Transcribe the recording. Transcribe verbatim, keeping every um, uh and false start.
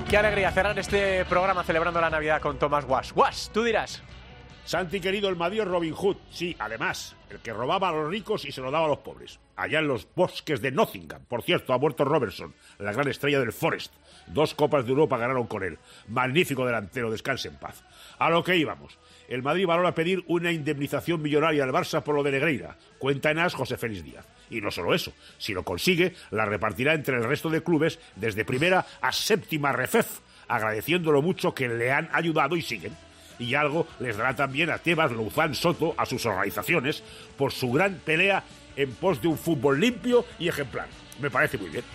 Qué alegría cerrar este programa celebrando la Navidad con Tomás Guas. Guas, tú dirás. Santi querido, el Madrid es Robin Hood. Sí, además, el que robaba a los ricos y se lo daba a los pobres. Allá en los bosques de Nottingham. Por cierto, ha muerto Robertson, la gran estrella del Forest. Dos Copas de Europa ganaron con él. Magnífico delantero, descanse en paz. A lo que íbamos. El Madrid valora pedir una indemnización millonaria al Barça por lo de Negreira. Cuenta en as José Félix Díaz. Y no solo eso, si lo consigue, la repartirá entre el resto de clubes desde primera a séptima refef, agradeciendo lo mucho que le han ayudado y siguen. Y algo les dará también a Tebas, Louzán, Soto, a sus organizaciones, por su gran pelea en pos de un fútbol limpio y ejemplar. Me parece muy bien.